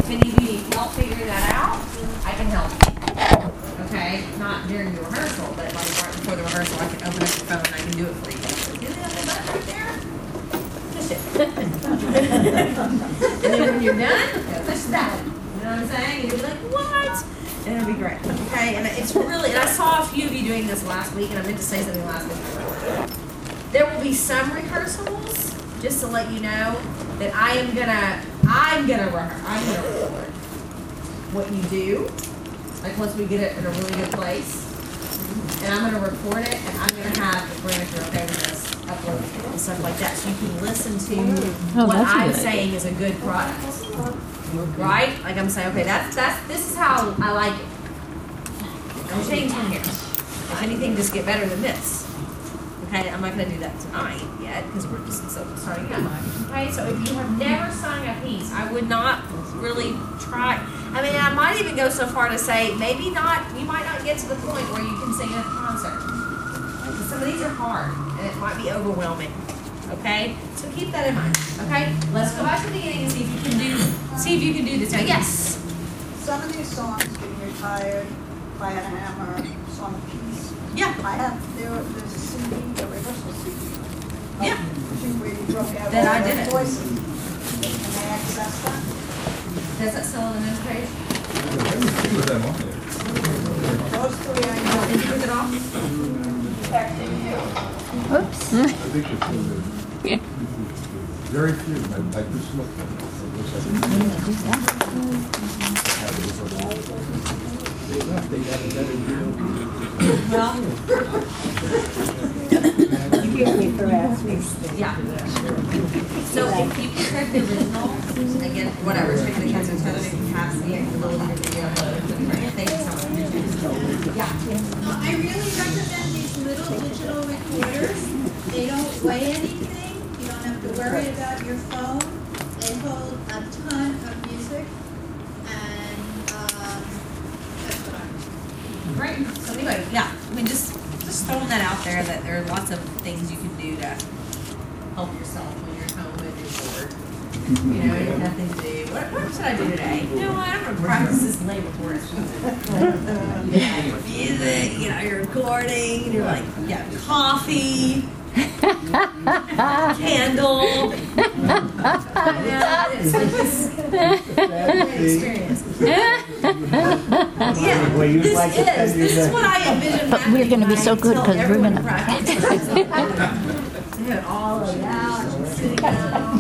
if any of you need help figuring that out, I can help you. Okay? Not during the rehearsal, but like right before the rehearsal, I can open up your phone and I can do it for you. See that little button right there? Push it. And then when you're done, push that. You know what I'm saying? And you'll be like, what? And it'll be great. Okay? And it's really, and I saw a few of you doing this last week, and I meant to say something last week. There will be some rehearsals, just to let you know, that I'm gonna record what you do, like once we get it in a really good place, and I'm gonna record it, and I'm gonna have the manager okay with this upload and stuff like that, so you can listen to what I'm saying is a good product, right? Like I'm saying, okay, this is how I like it. I'm changing here. If anything, just get better than this. Okay, I'm not going to do that tonight yet because we're just starting out. Okay, so if you have never sung a piece, I would not really try. I mean, I might even go so far to say maybe not. You might not get to the point where you can sing at a concert. Because some of these are hard and it might be overwhelming. Okay, so keep that in mind. Okay, let's go back to the beginning and see if you can do this. Now, yes. Some of these songs, when you're tired, if I had a hammer, song piece. Yeah. I have there's a CD, a rehearsal CD. Yeah. Where you broke out Then all I did the it. voices. Can I access that? Does that still on the next page? Those three I know. Did you put it off? Protecting you. Oops. I think it's very few. I just looked at it. Well, You gave me for asking. yeah. So if you can check the original, again, whatever, check the cancer tether, if you have the ability to video upload. Thank you so much. Yeah. I really recommend these little digital recorders. They don't weigh anything. You don't have to worry about your phone. They hold a ton of music. And that's what I'm doing. Great. So anyway, yeah. I mean, just throwing that out there that there are lots of things you can do to help yourself when you're home and you're bored. You know, you have nothing to do. What should I do today? You know what? I'm going to practice this lay before it's music, you know, you're recording, and you're like, you have coffee, candle. Yeah, it's like this experience. Yeah, this is what I envision. But we're going to be so good because we're going to practice. All laid out, sitting down,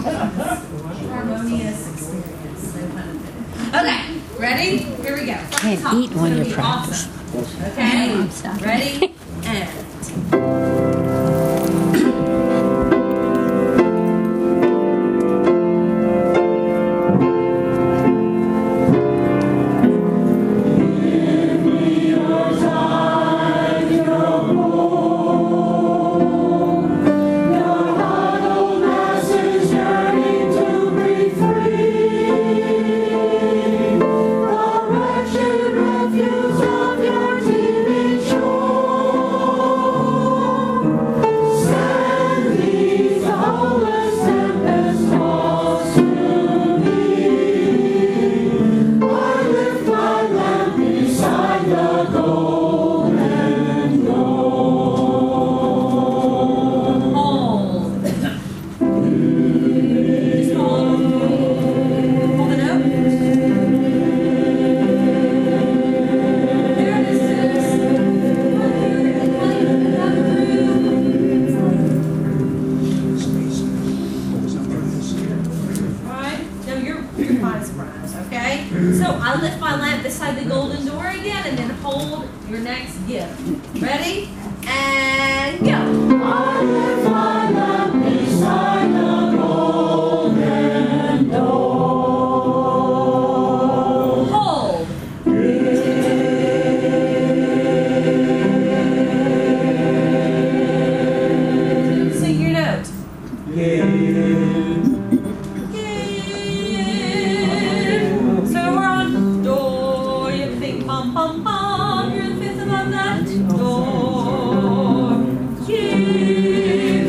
harmonious experience. So fun. Okay, ready? Here we go. Can't eat when you practice. Awesome. Okay, ready? And. Do.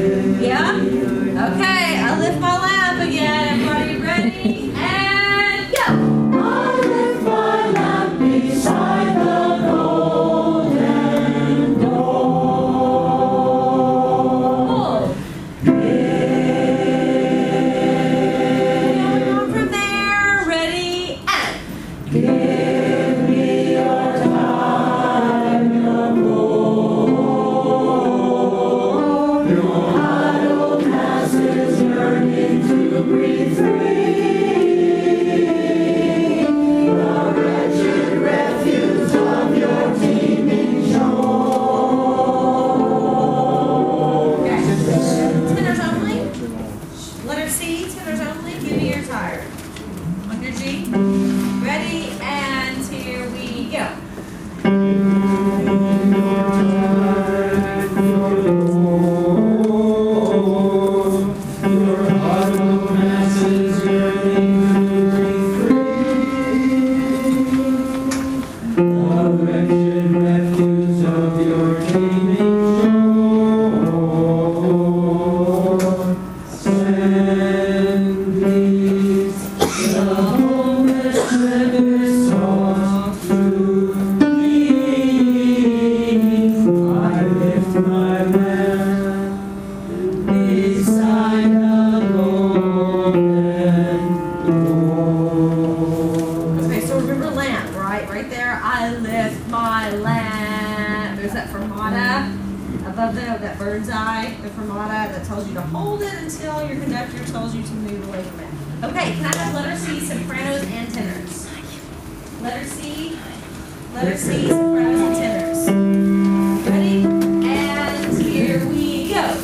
Okay, so remember lamp, right? Right there. I lift my lamp. There's that fermata above the note, that bird's eye, the fermata that tells you to hold it until your conductor tells you to move away from it. Okay, can I have letter C, sopranos and tenors? Letter C, sopranos and tenors. Ready? And here we go.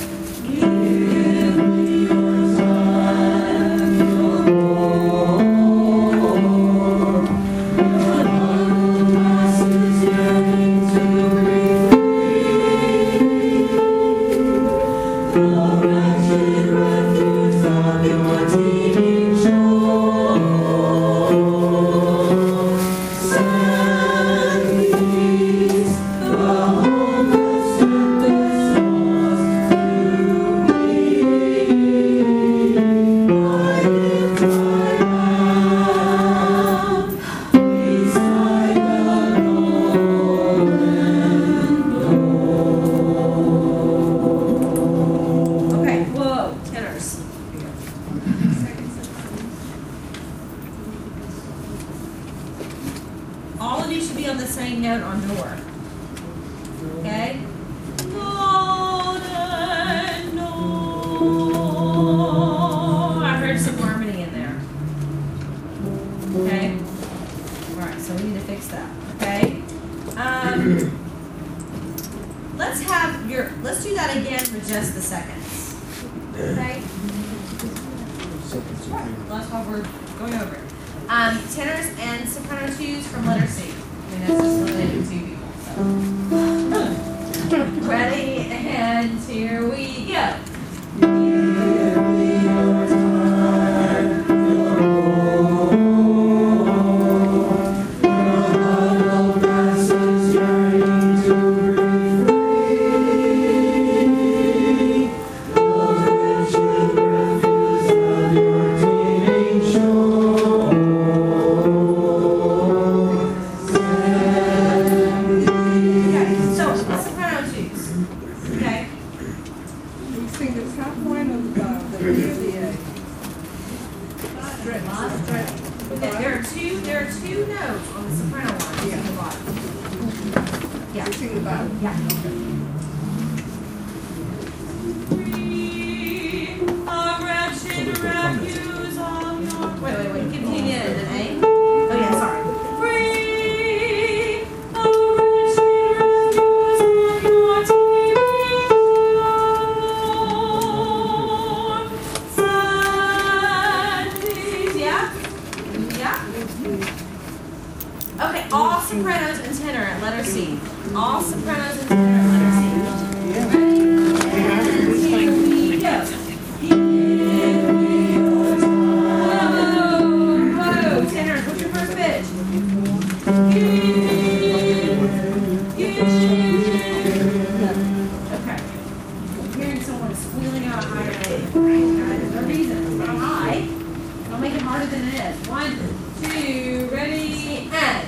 All of these should be on the same note on door. Okay? I heard some harmony in there. Okay? Alright, so we need to fix that. Okay? Let's do that again for just the seconds. Okay? That's why we're going over it. Tenors and soprano twos from letter C. I mean, that's just limited to 2 people. So. Ready? And here we go. There are two notes on the soprano one. Yeah. On the bottom. Yeah. You sing the bottom? Yeah. Wait. Continue and then A. Oh yeah, sorry. Okay, all sopranos and tenor at letter C. All sopranos and tenor at letter C. Ready? And here we go. Whoa, tenors, what's your first pitch? Okay. I'm hearing someone squealing out a higher note. There's no reason. It's not high. Don't make it harder than it is. 1, 2, ready, and.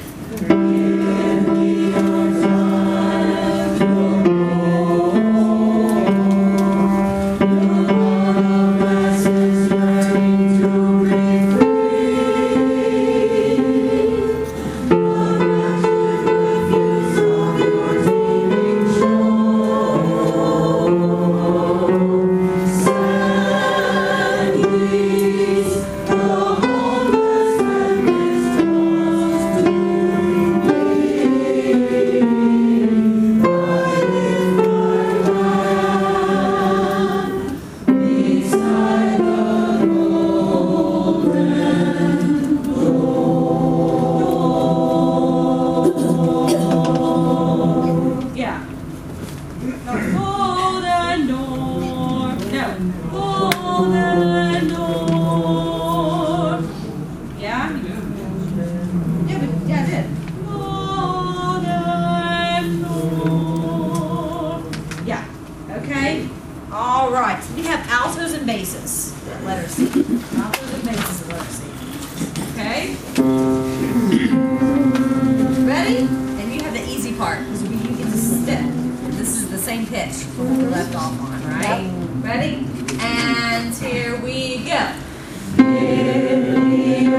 Alright, so we have altos and basses at letter C. Altos and basses at letter C. Okay? Ready? And you have the easy part, because you get to step. This is the same pitch we left off on, right? Yep. Ready? And here we go.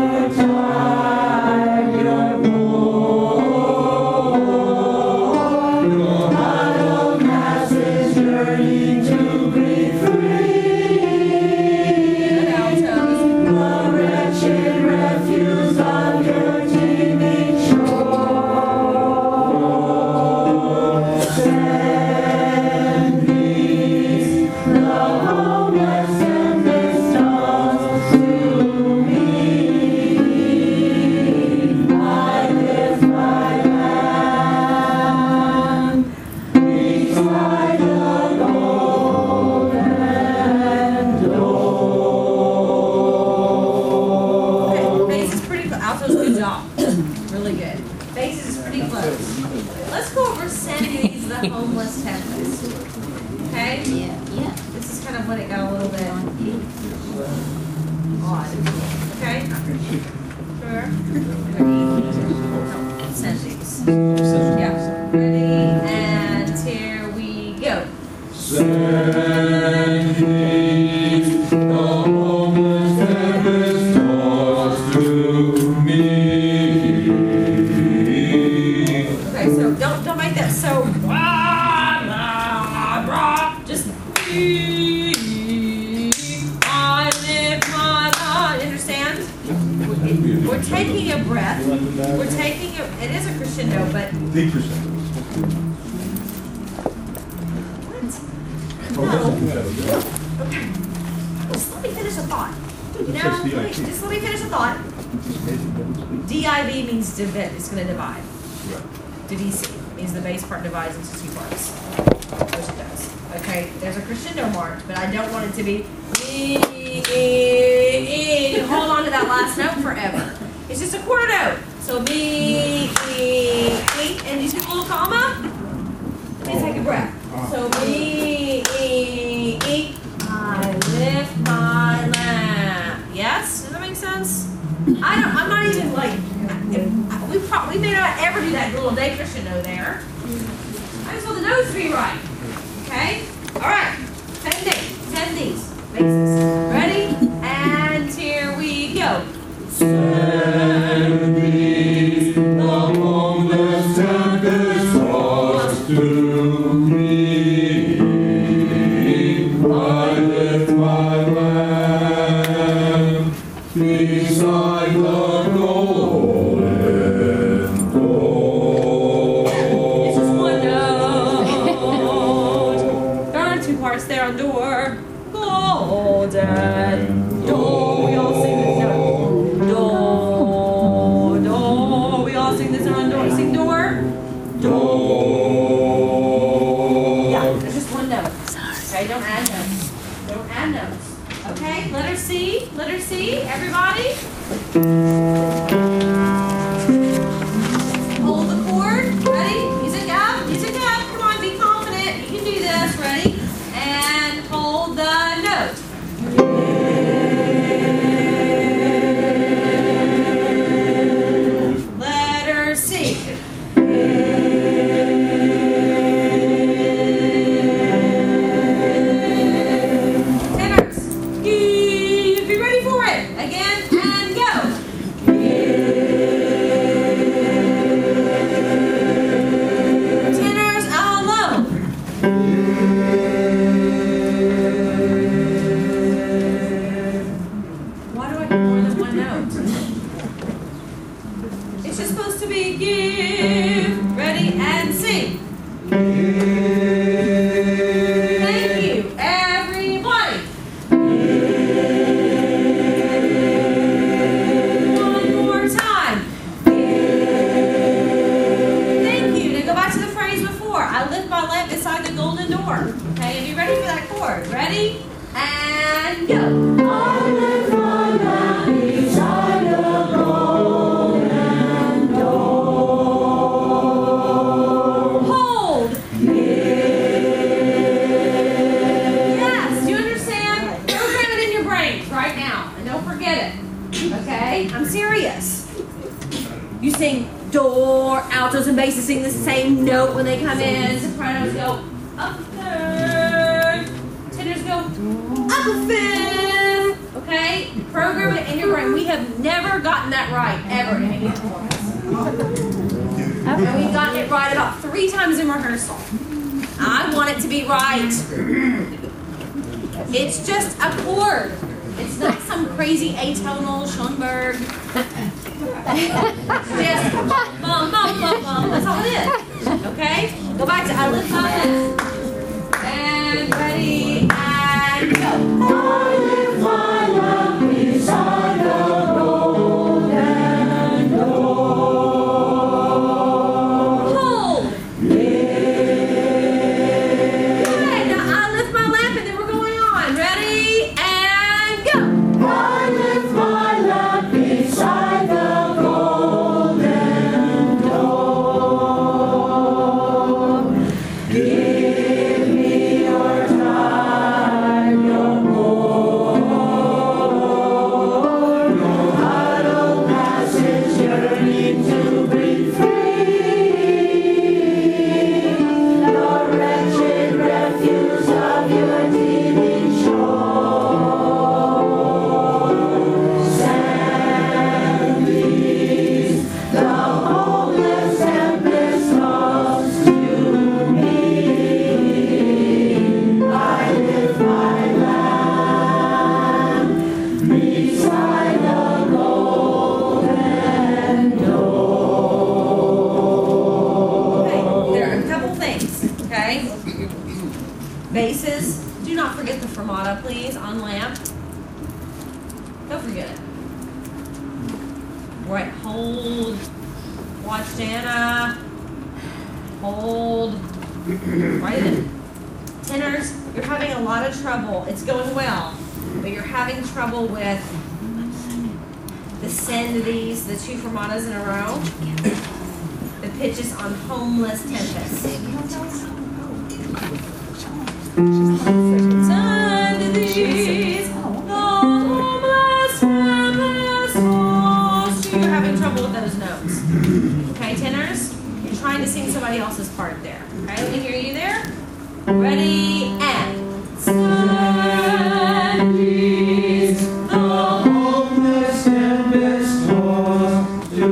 really good. Bass is pretty close. Let's go over Cindy's The Homeless Tempest. Okay? Yeah. This is kind of when it got a little bit odd. Okay? Sure. Cindy's. Yeah. Ready? And here we go. Sandy, the homeless tempest tossed to me. Okay, so don't make that so just I live my life. Understand? We're taking a breath. We're taking a, it is a crescendo, but Deep crescendo. no. Okay. Just let me finish a thought. You know, just let me finish a thought. DIV means divide. It's going to divide. DVC means the bass part divides into two parts. Which it does. Okay, there's a crescendo mark, but I don't want it to be hold on to that last note forever. It's just a quarter note. So and you see a little comma? Let me take a breath. So I lift my lamp. Yes? Does that make sense? I'm not even like, we may not ever do that little decrescendo there. I just want the notes to be right. Okay? Alright. 10 these. Bases. Ready? And here we go. Sandy, the homeless tempest tossed to me. I lift my lamp beside the golden door. It's just one note. There are two parts there on door. Golden door. We all sing this note. Door. We all sing this note on door. Sing door. Door. Yeah, there's just one note. Okay, don't add notes. Don't add notes. Okay, letter C. Letter C. Everybody. Hold the chord. Ready? Music up. Music up. Come on, be confident. You can do this. Ready? And hold the note. Letter C. Tenors. Be ready for it. Again and go. Tenors all low. Why do I do more than one note? It's just supposed to be give. Ready and sing. Thank you, everybody. One more time. Thank you. Now go back to the phrase before. I lift my lamp beside the golden door. Okay, and be ready for that chord. Ready? And go. I lift my lamp beside the golden door. Hold. Yes, you understand? Program it in your brains right now, and don't forget it. Okay? I'm serious. You sing door, altos and basses sing the same note when they come in. Sopranos go up a third. Tenors go up a fifth. Okay? Program it in your brain. We have never gotten that right, ever, in any performance. And we've gotten it right about 3 times in rehearsal. I want it to be right. It's just a chord. It's not some crazy atonal Schoenberg. Just bum, bum, bum, bum. That's all it is. Okay? Go back to I lift my lamp. And ready, and go. I lift my lamp beside the golden door. Hold. Good. Now I lift my lamp and then we're going on. Ready, and go. I lift my lamp beside the golden Right, hold. Watch Dana. Hold. Right in. Tenors, you're having a lot of trouble. It's going well, but you're having trouble with the send these, the 2 fermatas in a row. The pitches on Homeless Tempest. Send these, the homeless tempest. So you're having trouble with those notes. Okay, tenors? You're trying to sing somebody else's part there. Okay, let me hear you there. Ready, and send these, the homeless tempest to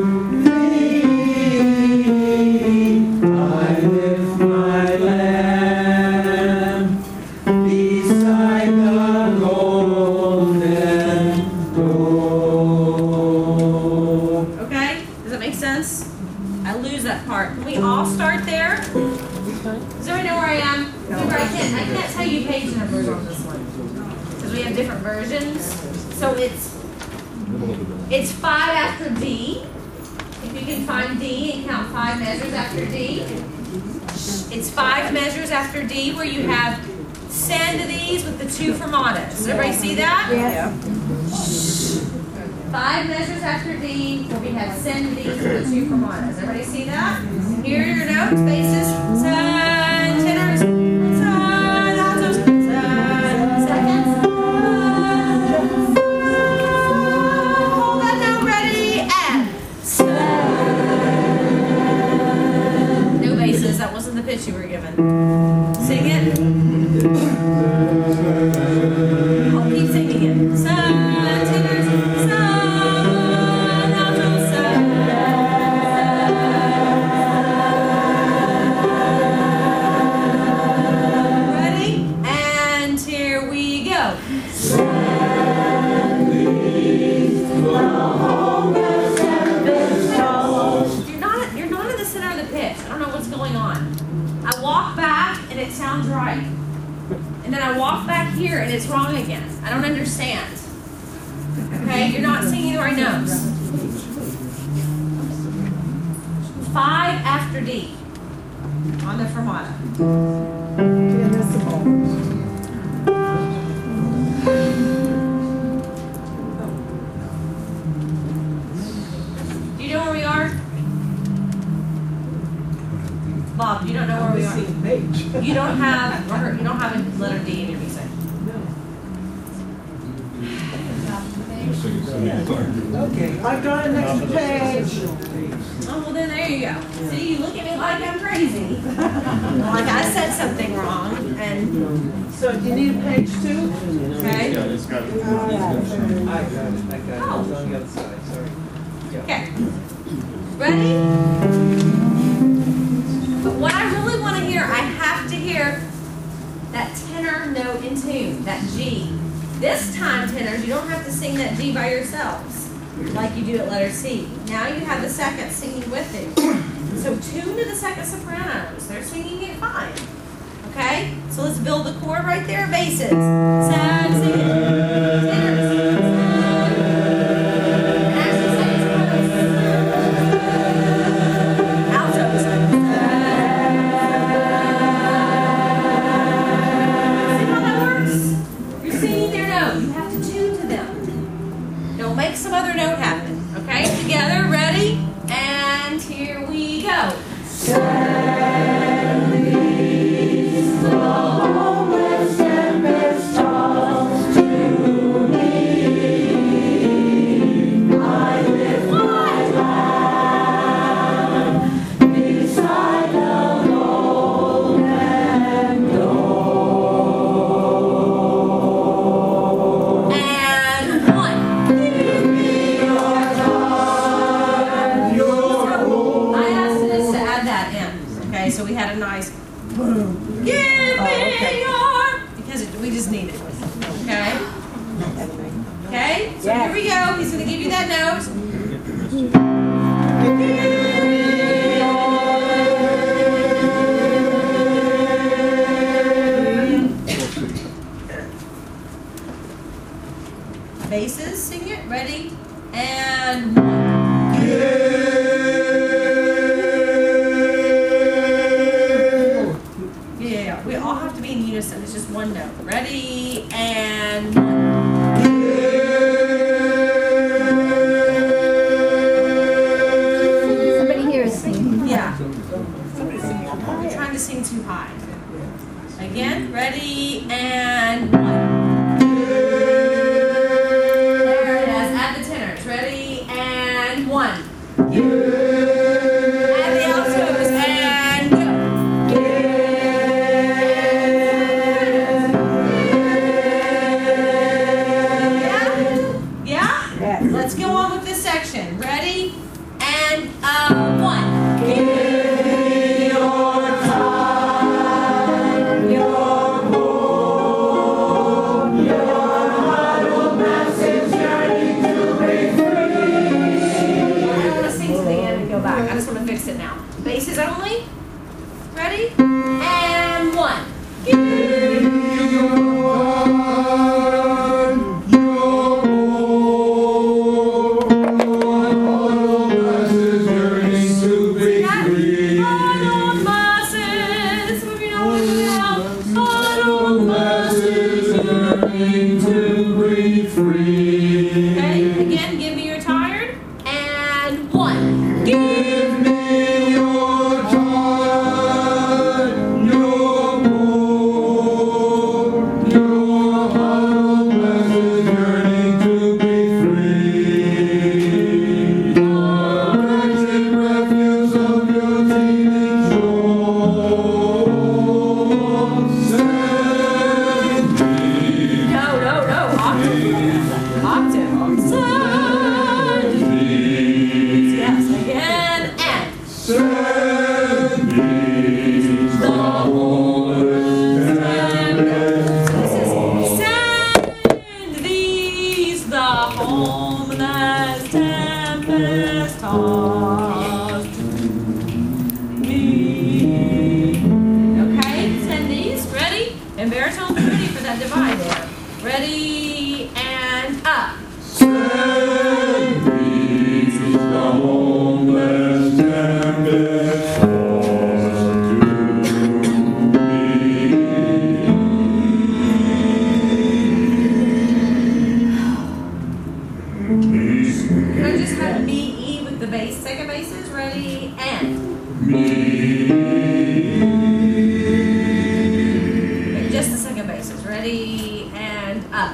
thee. I lift my lamp beside the golden door. Okay, does that make sense? I lose that part. Can we all start there? Does everybody know where I am? Remember, I can't tell you page numbers on this one because we have different versions. So it's 5 after D. If you can find D and count 5 measures after D. It's 5 measures after D where you have send these with the 2 fermatas. Does everybody see that? Yeah. 5 measures after D where we have send these with the 2 fermatas. Everybody see that? Here are your notes, basses, send, tenors, send, altos, send, seconds. Hold that note ready, and send. No basses, that wasn't the pitch you were given. Sing it. Oh, keep singing it. Send, tenors, send, altos, send. It sounds right. And then I walk back here and it's wrong again. I don't understand. Okay, you're not singing the right notes. 5 after D on the fermata. Do you know where we are? Bob, you don't know where we are. You don't have a letter D in your music. Okay, I've got an extra page. Oh, well then there you go. See, you look at me like I'm crazy. Like I said something wrong, and So do you need a page 2? okay. I got it. It's on the other side, sorry. Okay. Ready? But what I really want to hear, I have to hear that tenor note in tune, that G. This time, tenors, you don't have to sing that G by yourselves, like you do at letter C. Now you have the second singing with it. So tune to the second sopranos. They're singing it fine. Okay? So let's build the chord right there. Basses. Sad, sing it. Tenors. And actually second sopranos. Altos. See how that works? You're singing their note. You have to tune to them. Don't make some other note happen. Okay? Together, ready? And here we go. So we had a nice boom. Give me your, because we just need it. Okay? Okay? So here we go. He's going to give you that note. Basses, sing it. Ready? And 1. Ready, and 1. There it is, at the tenors. Ready, and 1. At the altos, and go. Yeah? Yes. Let's go on with this section. Ready, and 1. I just want to fix it now. Basses only. Ready? And 1. Okay, again, give me your tired. And 1. Give me your time, your hope, your humble blessed yearning to be free. The wretched refuse of your teeming shore. Send me. No. Octave. Send these. Yes, again, and. Send these the homeless Send these the homeless tempest tossed me. Okay, send these. Ready? And baritone's ready for that divide there. Ready, and up. Send these the homeless tempest tossed to me. Can I just have me, E with the bass, second basses? Ready, and. Okay, just the second basses. Ready, and up.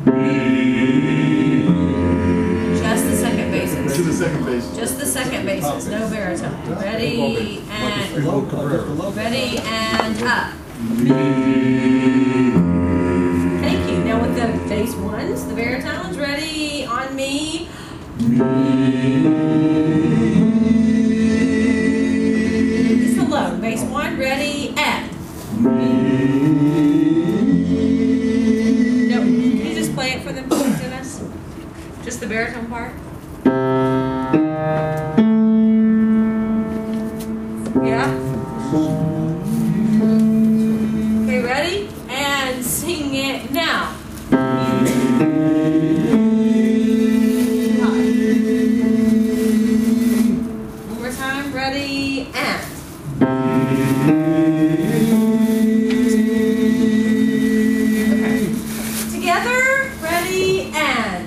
Just the second basses. To the second base. Just the second basses, no baritone. Ready, and. Ready, and up. Thank you. Now with the bass ones, the baritones, ready, on me. Just alone. Bass 1, ready, and. No, can you just play it for them, Dennis? Just the baritone part? Yeah? Okay, ready? And sing it now. One more time, ready, and. Okay. Together, ready, and.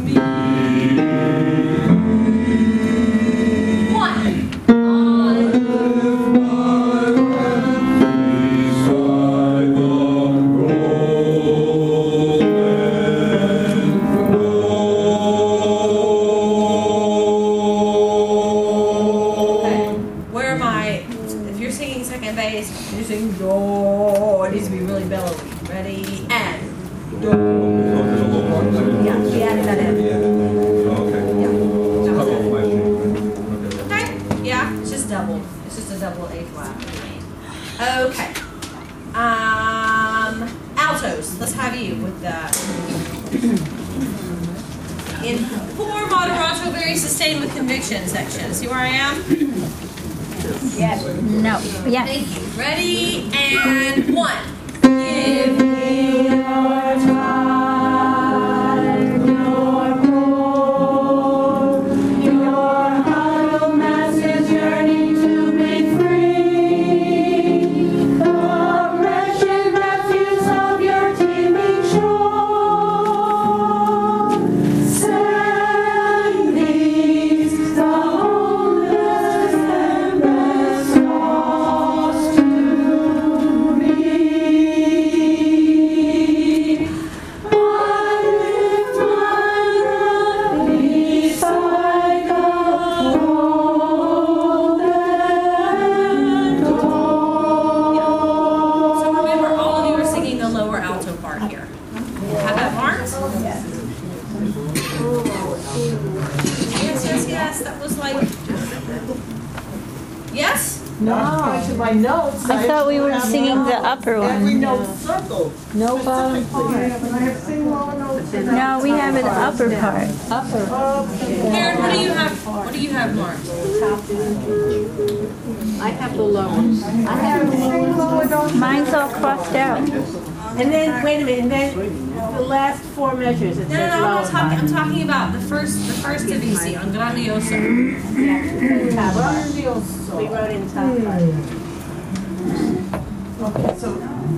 1. Where am I? If you're singing second bass, you're singing do. It needs to be really bellowy. Ready, and. Do. Yeah, we added that in. Yeah. That was it. Okay. Yeah, it's just double. It's just a double A flat. Okay. Altos. Let's have you with that. In poor moderato, very sustained with conviction section. See where I am? Yes. No. Yes. Thank you. Ready, and 1. Give me your time, your hope, your huddled masses yearning to be free. The wretched refuse of your teeming shore. Send these the homeless tempest tossed to me. yes, that was like, yes? No, according to my notes. I thought we were have singing the upper Every one. note circled. No bottom. No, we have an upper part. Karen, what do you have marked? Mine's all crossed out. And then, wait a minute, and then the last four measures, it No, says I'm lower not talking, I'm talking about the first of easy on Grandioso. top part. We wrote in top part. Okay, so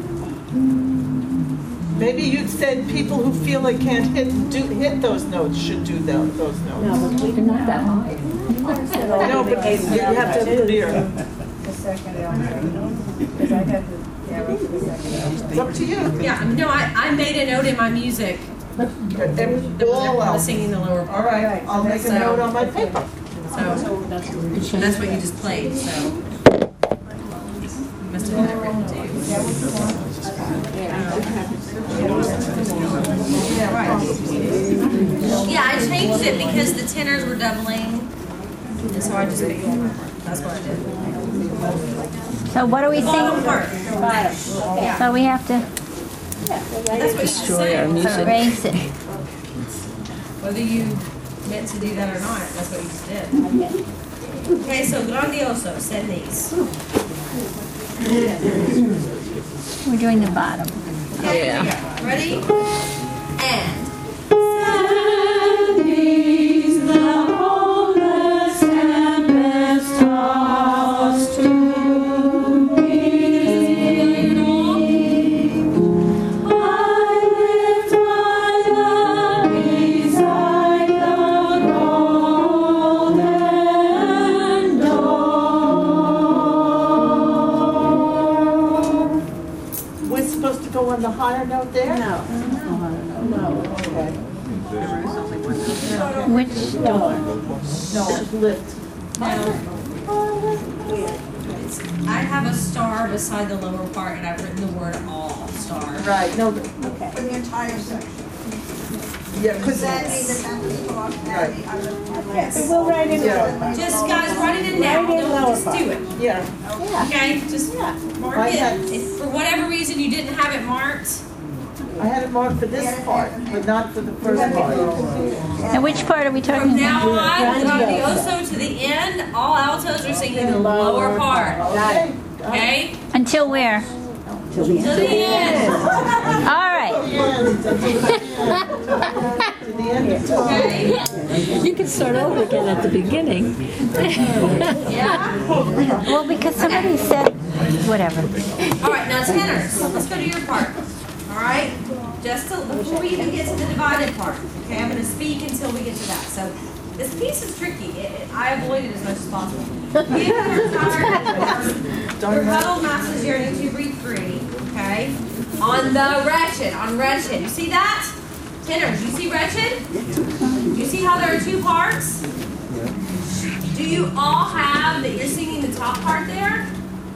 maybe you'd said people who feel they can't hit those notes should do those notes. No, but we can not that high. No, but you have to clear. It's up to you. Yeah, no, I made a note in my music that All was else. singing the lower All part. right, I'll make a So- note on my paper. So, that's what you just played, so. Must have had it written too. Yeah, I changed it because the tenors were doubling, and so I just made it. That's what I did. So what do we Bottom sing? part. So we have to That's what you should say. erase it. Whether you meant to do that or not, that's what you just did. Okay, so Grandioso, send these. We're doing the bottom. Okay, here we go. Ready? And. We're supposed to go on the higher note there? No. Okay. Which door? No, lift. I have a star beside the lower part, and I've written the word all star. Right, no, For the entire section. yeah, because Sandy, the Sandy talk, and the other. Yes. We'll write in. Yeah. Just guys, write it in now. Write in Don't lower just part. do it. yeah, Okay? Just mark I it. had- If for whatever reason you didn't have it marked, I had it marked for this part, but not for the first part. And which part are we from talking now about? on, Grandioso to the end, all altos are singing the lower part. Okay. Okay? Until where? To the end. All right. To the end of time. Okay? You can start over again at the beginning. Yeah? Well, because somebody said, whatever. All right, now tenors. Let's go to your part. All right? Just before we even get to the divided part. Okay, I'm going to speak until we get to that. So this piece is tricky. I avoid it as much as possible. If you're tired, your huddle masses your into read 3. Okay? On the wretched. On wretched. You see that? Tenors, you see wretched? You see how there are two parts? Do you all have that you're singing the top part there?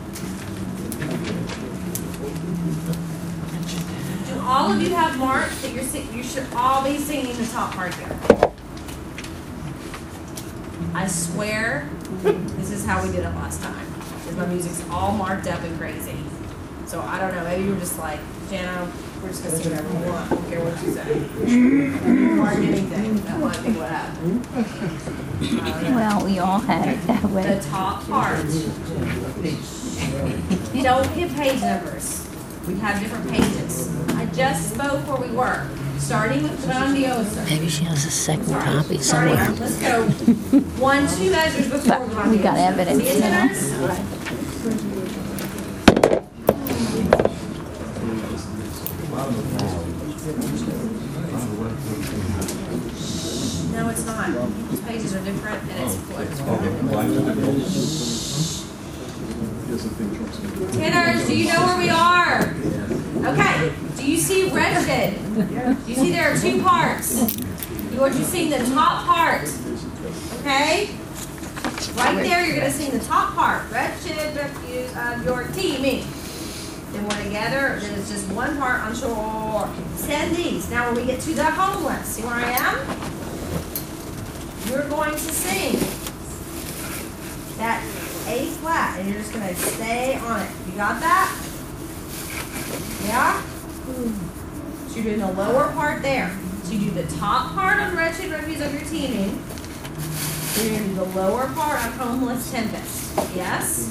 Do all of you have marks that you should all be singing the top part here? I swear, this is how we did it last time. Because my music's all marked up and crazy. So I don't know, maybe you were just like, Jana, we're just gonna sing whatever we want. I don't care what you say. Mark anything. That might be what happened. I don't know. Well, we all had it that The way. top part. Don't get page numbers. We have different pages. I just spoke where we were, starting with Grandioso. Maybe she has a second copy Starting, somewhere. let's go 1, 2 measures before But Grandioso. we got evidence, See it, you know. tenors? No, it's not. These pages are different and it's Tenors, do you know where we are? Okay. Do you see wretched? Do you see there are two parts? You want you to sing the top part. Okay? Right there, you're going to sing the top part. Wretched refuse of your teaming. Then we're together, then it's just one part on shore. Send these. Now when we get to the homeless, see where I am? You're going to sing that, and you're just gonna stay on it. You got that? Yeah? So you're doing the lower part there. So you do the top part of Wretched Refuse of your teaming. You're gonna do the lower part of Homeless Tempest. Yes?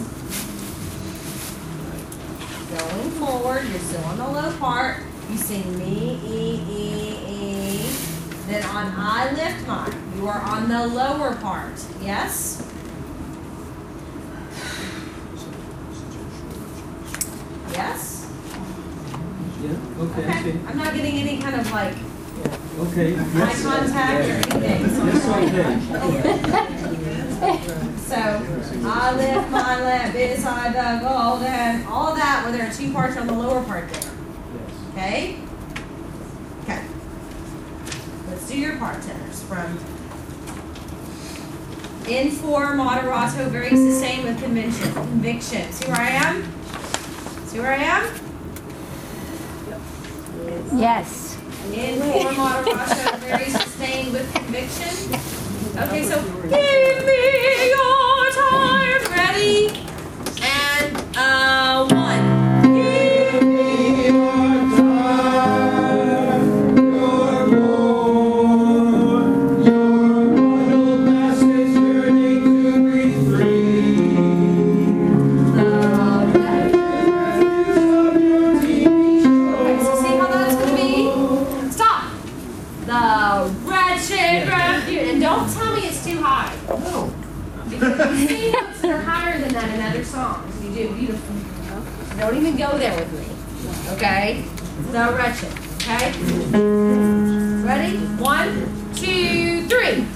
Going forward, you're still on the low part. You sing me, E, E, E. Then on I lift mine, you are on the lower part. Yes? Yes? Yeah, okay, I see. I'm not getting any kind of like Okay. eye contact or anything. So, I lift my lamp beside the golden, all of that, where there are two parts on the lower part there. Okay? Okay. Let's do your part, tenors. From in four, moderato, very sustained with conviction. See where I am? See where I am? Yes. In four, moderato, very sustained with conviction. Okay, so give me your time. Ready? And 1. Give me your time, your more, your mortal masses yearning to breathe free. Okay, so see how that's going to be? Stop. The wretched refuge. And don't tell me it's too high. No. Because I'm seeing notes that are higher than that in other songs. You do beautiful. Don't even go there with me. Okay? The wretched. Okay? Ready? 1, 2, 3.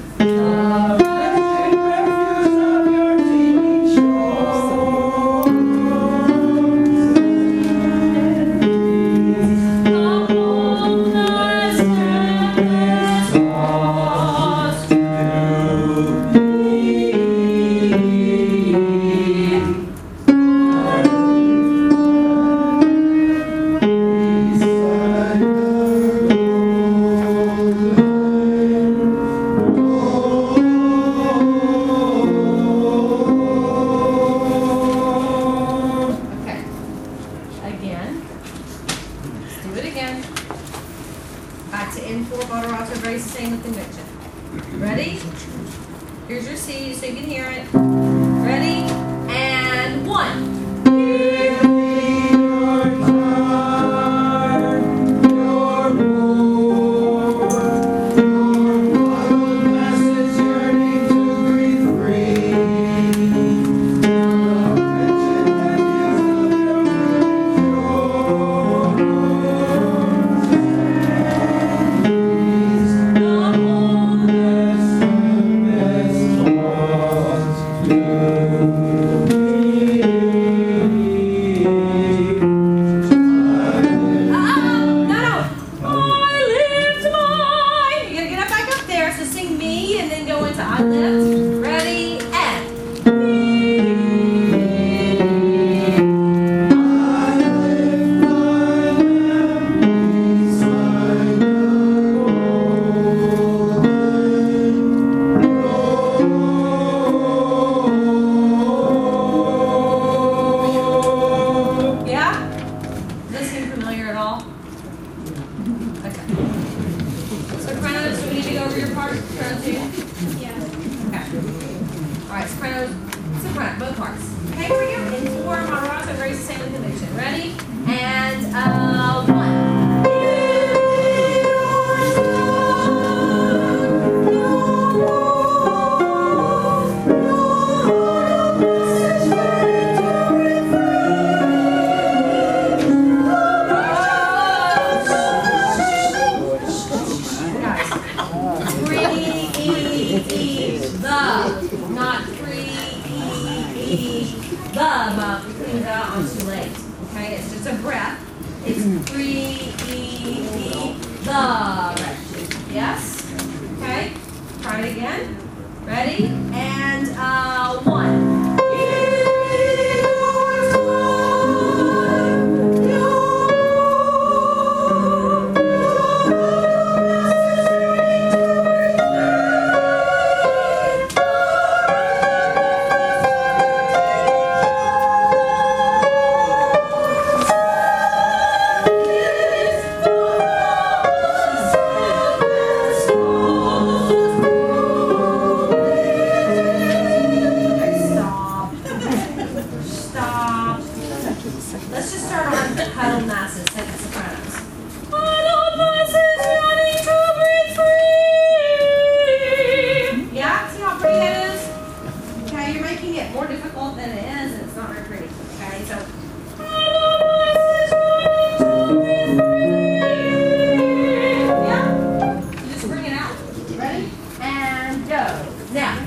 more difficult than it is, and it's not very pretty. Okay, so. Yeah. You just bring it out. Ready? And go. Now.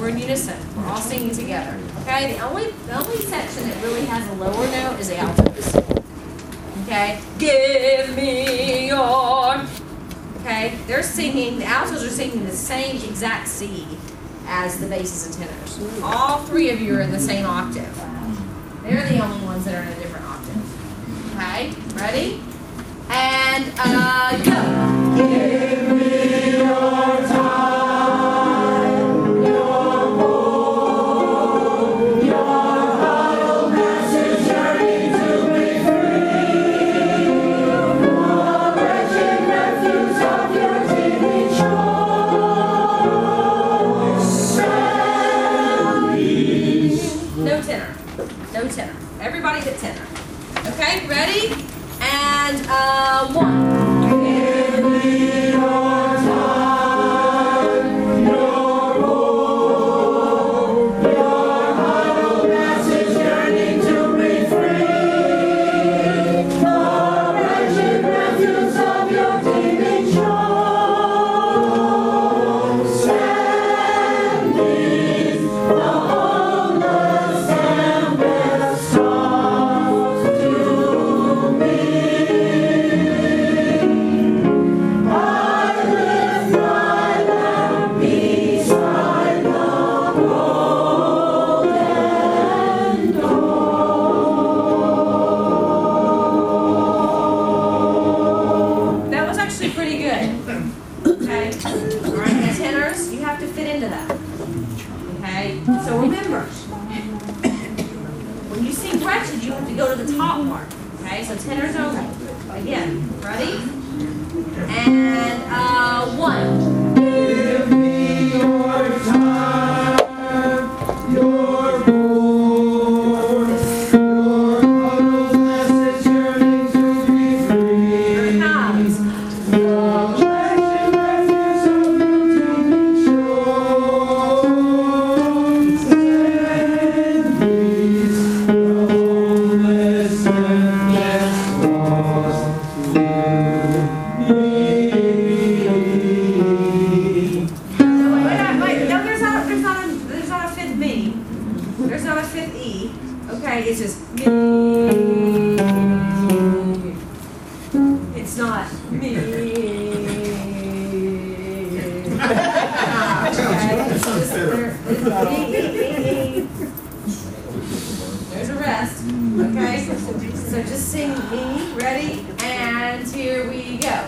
we're in unison. We're all singing together. Okay? The only section that really has a lower note is the altos. Okay? Give me your. Okay? They're singing, the altos are singing the same exact C as the basses and tenors. All three of you are in the same octave. They're the only ones that are in a different octave. Okay? Ready? And go. Give me your time, your hope, your idle message yearning to be free. The wretched refuse of your teeming shore. No tenor. No tenor. Everybody hit tenor. Okay, ready? And one. Give me your time, your hope, your idle message yearning to be free. The wretched refuse of your teeming shore. Send these, the homeless and best souls to me. I lift my lamp beside the golden door. That was actually pretty good. Okay? All right, the tenors, you have to fit into that. Okay? So remember, when you sing wretched, you have to go to the top part. Okay? So tenors only. Again, ready? And one. Give me your time, your voice, your huddled message yearning to be free. Here it comes. The wretched refuse of your teeming shore. Send these, the homeless and less lost to me. No, wait. No, there's not a fifth me. There's not a fifth E. Okay, it's just me. It's not me. There's a rest. Okay? So just sing me. Ready? And here we go.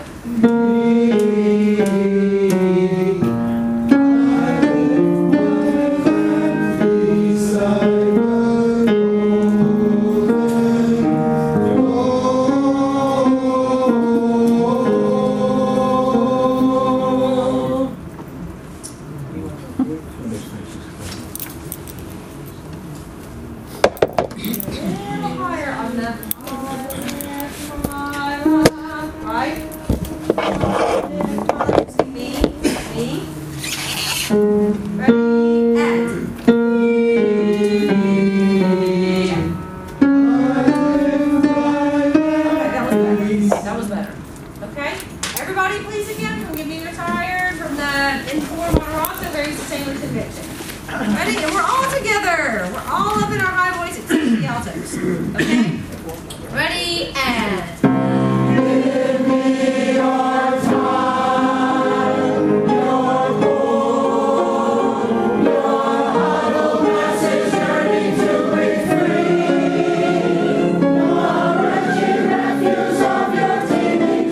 Higher on the right. Me. Ready, and. That was better. Okay? Everybody, please again, from getting tired, from the informed moderato, very sustainable conviction. Ready? And we're all together. We're all up in our high voice except for the altos. Okay? Ready, and. Give me your time, your hope, your idle message yearning to be free. The wretched refuse of your teeming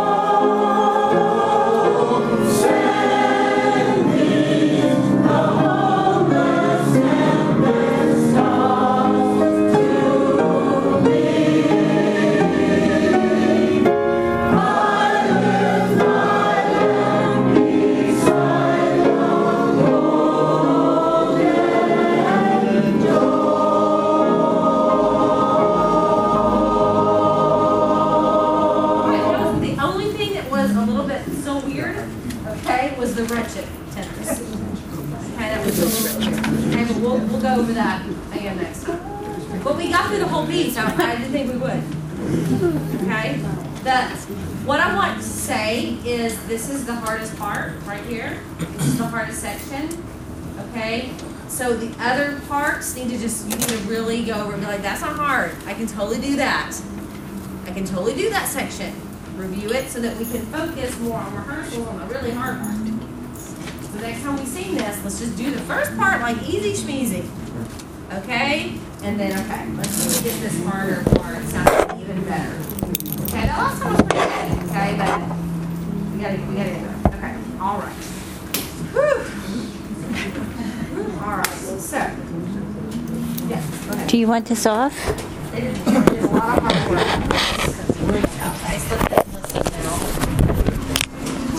shore. Send these, the homeless and best souls to me. I lift my lamp beside the golden door. The only thing that was a little bit so weird, okay, was the wretched tenors. Okay, that was a little bit weird. Okay, but we'll go over that again next time. But we got through the whole piece. I didn't think we would. Okay? What I want to say is this is the hardest part right here. This is the hardest section. Okay? So the other parts need to just, you need to really go over and be like, that's not hard. I can totally do that. I can totally do that section. Review it so that we can focus more on rehearsal on the really hard part. So next time we sing this, let's just do the first part like easy schmeezy. Okay? And then, okay, let's see if we get this harder part sounding even better. Okay, the last time was pretty good, okay, but we gotta do it. Okay, all right. Whew. All right, so, yes, go ahead. Do you want this off? They did a lot of hard work.